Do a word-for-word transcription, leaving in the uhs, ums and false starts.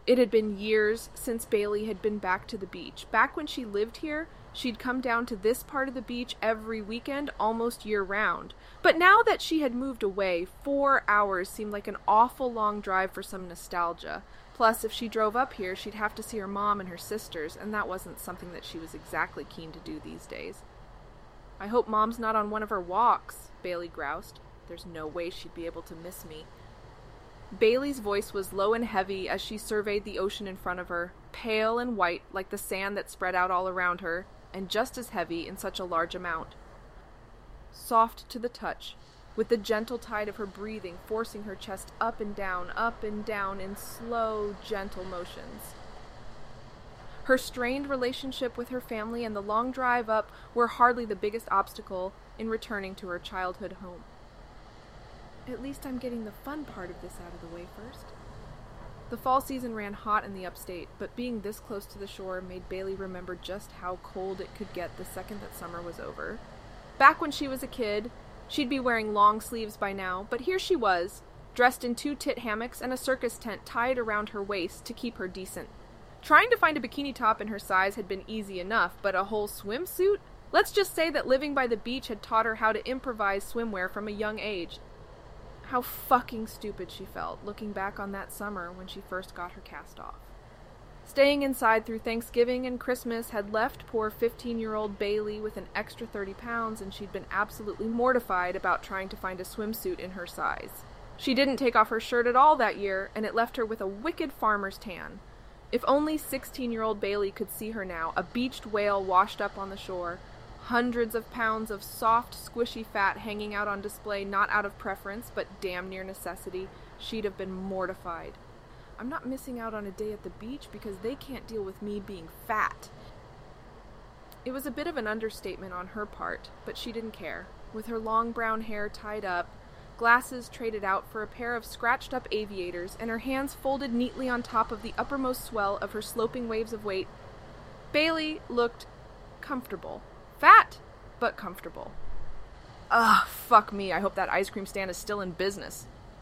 It had been years since Bailey had been back to the beach. Back when she lived here, she'd come down to this part of the beach every weekend, almost year-round. But now that she had moved away, four hours seemed like an awful long drive for some nostalgia. Plus, if she drove up here, she'd have to see her mom and her sisters, and that wasn't something that she was exactly keen to do these days. "I hope Mom's not on one of her walks," Bailey groused. "There's no way she'd be able to miss me." Bailey's voice was low and heavy as she surveyed the ocean in front of her, pale and white like the sand that spread out all around her, and just as heavy in such a large amount. Soft to the touch, with the gentle tide of her breathing forcing her chest up and down, up and down in slow, gentle motions. Her strained relationship with her family and the long drive up were hardly the biggest obstacle in returning to her childhood home. "At least I'm getting the fun part of this out of the way first." The fall season ran hot in the upstate, but being this close to the shore made Bailey remember just how cold it could get the second that summer was over. Back when she was a kid, she'd be wearing long sleeves by now, but here she was, dressed in two tit hammocks and a circus tent tied around her waist to keep her decent. Trying to find a bikini top in her size had been easy enough, but a whole swimsuit? Let's just say that living by the beach had taught her how to improvise swimwear from a young age. How fucking stupid she felt, looking back on that summer when she first got her cast off. Staying inside through Thanksgiving and Christmas had left poor fifteen-year-old Bailey with an extra thirty pounds, and she'd been absolutely mortified about trying to find a swimsuit in her size. She didn't take off her shirt at all that year, and it left her with a wicked farmer's tan. If only sixteen-year-old Bailey could see her now, a beached whale washed up on the shore, hundreds of pounds of soft, squishy fat hanging out on display not out of preference, but damn near necessity, she'd have been mortified. I'm not missing out on a day at the beach because they can't deal with me being fat. It was a bit of an understatement on her part, but she didn't care. With her long brown hair tied up, glasses traded out for a pair of scratched-up aviators, and her hands folded neatly on top of the uppermost swell of her sloping waves of weight, Bailey looked comfortable. Fat, but comfortable. Ugh, fuck me, I hope that ice cream stand is still in business.